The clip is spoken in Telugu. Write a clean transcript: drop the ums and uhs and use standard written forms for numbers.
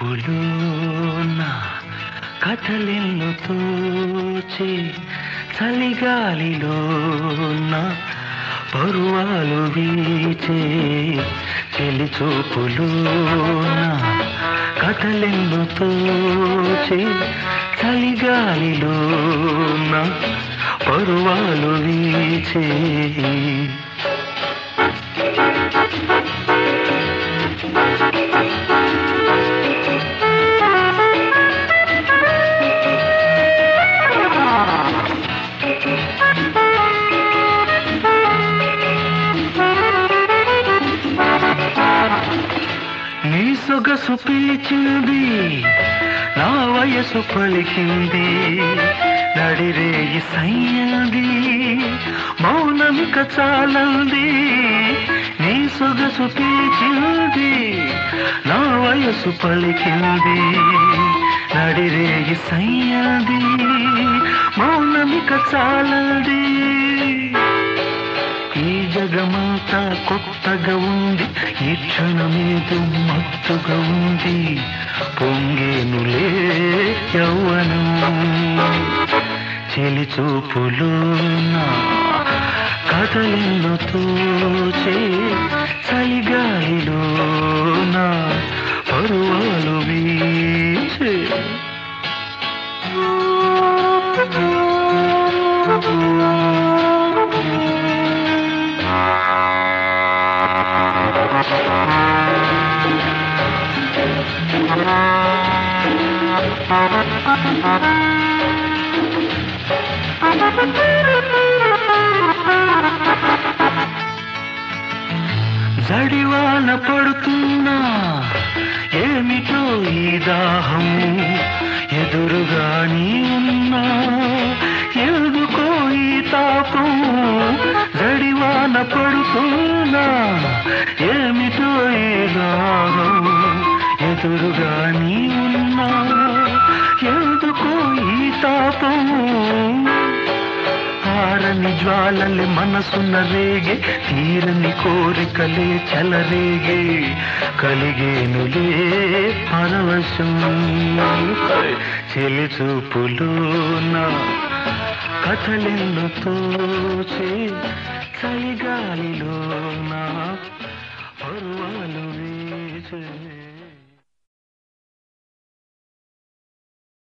చూపులోన కథలెన్ను తోచి చలిగాలిలోన పరువాలు వీచే చెలి చూపులోన కథలెన్ను తోచి చలిగాలిలోన పరువాలు వీచే నీ సొగసు పిలిచింది, నా వయసు పలికింది, నడిరేయి సయ్యంది, మౌనమిక చాలంది. నీ సొగసు పిలిచింది, నా వయసు పలికింది, నడిరేయి సయ్యంది, మౌనమిక చాలంది. ఈ జగమంతా కొత్తగా ఉంది, ఈ క్షణమేదో మత్తుగా ఉంది, పొంగేనులే యౌవనం. చెలి చూపులోన కథలెన్ను తోచే చలిగాలిలోన పరువాలు వీచే జడివాన పడుతున్నా ఏమిటో ఈ దాహం, ఎదురుగా నీ ఉన్నా ఎందుకో ఈ తాపం. జడివాన పడుతున్నా ఏమిటో ఈ దాహం, ఎదురుగా నీ ఉన్నా ఎందుకో ఈ తాపం. ఆరని జ్వాలలే మనసున్న రేగే, తీరని కోరికలే చెలరేగే, కలిగేనులే పరవశం. చెలి చూపులోన కథలెన్ను తోచే చలిగాలిలోన పరువాలు వీచే